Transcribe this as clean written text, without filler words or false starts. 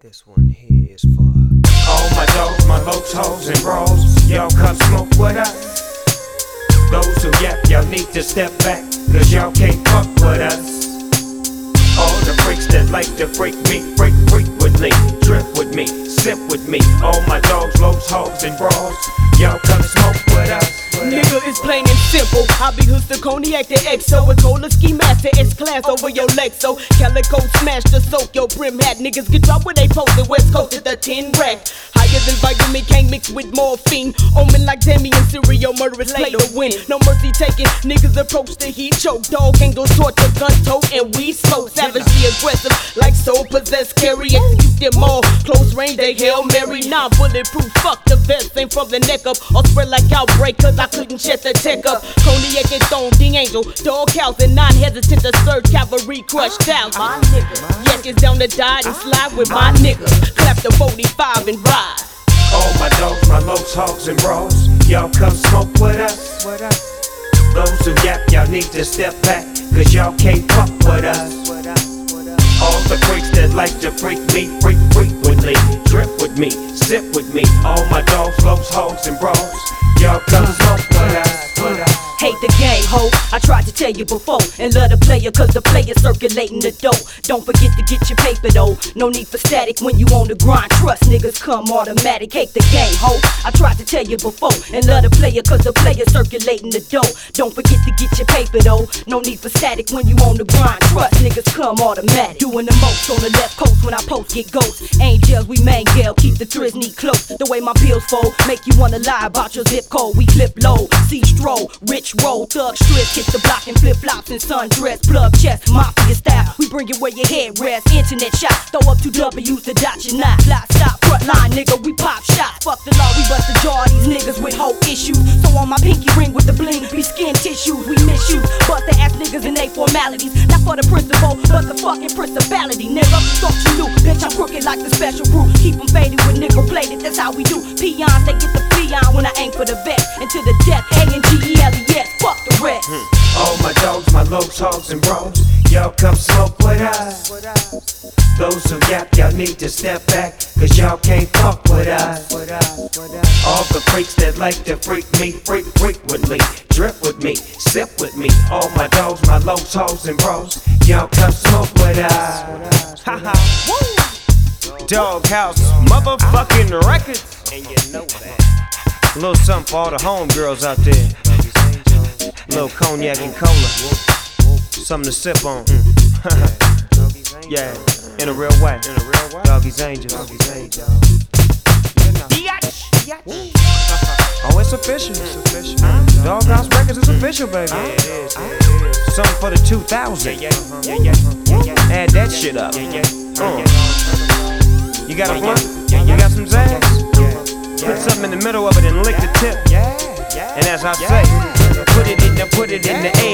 This one here is for all my dogs, my lokes, hoes, and bros. Y'all come smoke with us. Those who yap, y'all need to step back, cause y'all can't fuck with us. All the freaks that like to freak me, freak frequently. Drip with me, sip with me. All my dogs, lokes, hoes, and bros. Y'all come smoke with us. Nigga, it's plain and simple. I be Houston, Cognac, the XO, a cola ski master, S-class over your Lexo. Calico smash the soak, your brim hat. Niggas get dropped when they posted West Coast at the 10 rack. Higher than vitamin, can't mix with morphine. Omen like Demi and cereal, murderers play to win. No mercy taken, niggas approach the heat choke. Dog angles, torture, gun tote, and we smoke. Savagely aggressive, like soul possessed, carry, execute them all. Close range, they Hail Mary, nah, bulletproof. Fuck the vest, ain't from the neck up. Or spread like outbreak, cause I couldn't shut the tech up. Cognac and Stone, Ding Angel, dog cows, and non-hesitant to serve cavalry crush thousands. My niggas, yes, it's down to die and slide with my niggas. Clap the 45 and ride. All my dogs, my lokes, hogs, and bros. Y'all come smoke with us. Those who yap, y'all need to step back, cause y'all can't fuck with us. All the freaks that like to freak me, freak frequently. Drip with me, sip with me. All my dogs, lokes, hogs, and bros. Y'all come smoke with us. Hate the game, ho. I tried to tell you before. And love the player, cause the player circulating the dough. Don't forget to get your paper though. No need for static when you on the grind. Trust niggas come automatic. Hate the game, ho. I tried to tell you before. And love the player, cause the player circulating the dough. Don't forget to get your paper though. No need for static when you on the grind. Trust niggas come automatic. Doing the most on the left coast when I post get ghosts. Angels, we mangle, keep the Trisney close. The way my pills fold, make you wanna lie about your zip code. We flip low, see stroll, rich roll, thug strips, hit the block in flip flops and sundress, plug chest, mafia style. We bring it where your head rests. Internet shot, throw up 2 W's to dot your knot. Fly stop, front line, nigga, we pop shots. Fuck the law, we bust the jaw of these niggas with whole issues. So on my pinky ring with the bling, be skin tissues, we misuse. Bust the ass niggas and they formalities. Not for the principal, but the fucking principality. Nigga, thought you knew, bitch, I'm crooked like the special brew. Keep them faded with nickel plated, that's how we do. Peons, they get the flee on when I aim for the vet. And to the death, A-N-G-E-L-E-S, fuck the rest. All my dogs, my lokes, hogs, and bros. Y'all come smoke with us. Those who yap, y'all need to step back, cause y'all can't fuck with us. All the freaks that like to freak me, freak frequently. Drip with me, sip with me. All my dogs, my lokes, hogs, and bros. Y'all come smoke with us. Doghouse, motherfucking records. And you know that. A little something for all the homegirls out there. A little cognac and cola. Something to sip on. Yeah, in a real way. Doggy's Angels. Oh, it's official. Doghouse Records is official, baby. Something for the 2000. Add that shit up. You got a blunt? You got some zazz? Put something in the middle of it and lick the tip. And as I say, put it in the